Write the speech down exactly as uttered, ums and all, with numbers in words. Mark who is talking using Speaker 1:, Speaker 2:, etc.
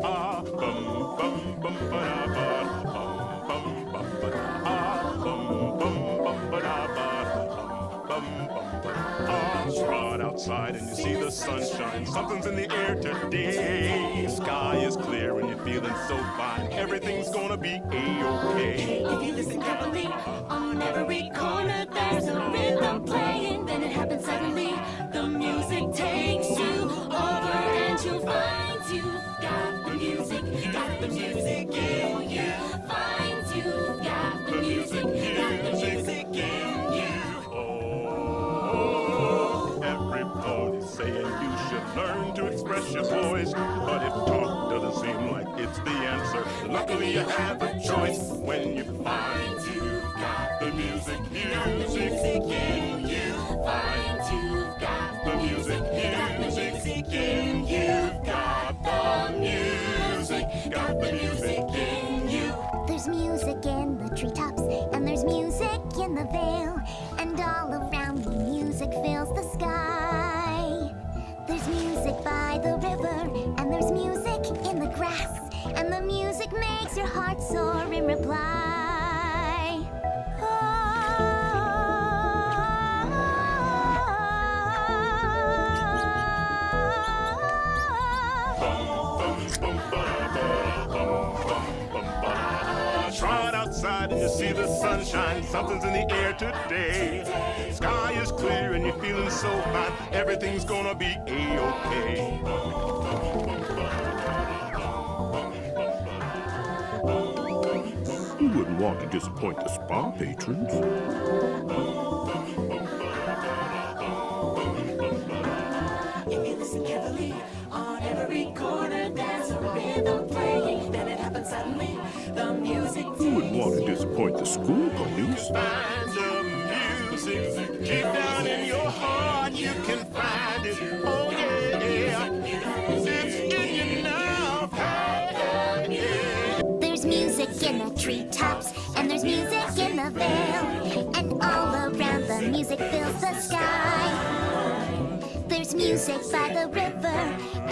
Speaker 1: ah, bum bum bum ba da ba, bum bum bum ba da, ah, bum bum bum ba da ba, bum bum bum ba da, ah. Trot outside and you see the sunshine. Something's in the air today. Sky is clear and you're feeling so fine. Everything's gonna be a-okay.
Speaker 2: If you listen carefully, on every corner there's a rhythm playing. Then it happens suddenly. The music takes you over and you'll find you've got the music, got the music in you. Find you've got the music, got the music in you.
Speaker 1: Oh, everybody's saying you should learn to express your voice. But if talk doesn't seem like it's the answer, luckily you have a choice. When you find you've got the music, music in you. Find you've got the music, music in you. Got the music, got the music in you.
Speaker 3: There's music in the treetops, and there's music in the vale, and all around me music fills the sky. There's music by the river, and there's music in the grass, and the music makes your heart soar in reply.
Speaker 1: Trot outside and you see the sunshine. Something's in the air today. Sky is clear and you're feeling so fine. Everything's gonna be a-okay.
Speaker 4: Who wouldn't want to disappoint the spa patrons?
Speaker 2: If you listen carefully, on every corner there's a rhythm playing. Then it happens suddenly. The music
Speaker 4: Who wouldn't want to disappoint the school police?
Speaker 1: Find the music deep down in your heart. You can find it. Oh yeah, it's in you now. Hey, yeah.
Speaker 3: There's music in the treetops, and there's music in the vale, and all around the music fills the sky. There's music by the river,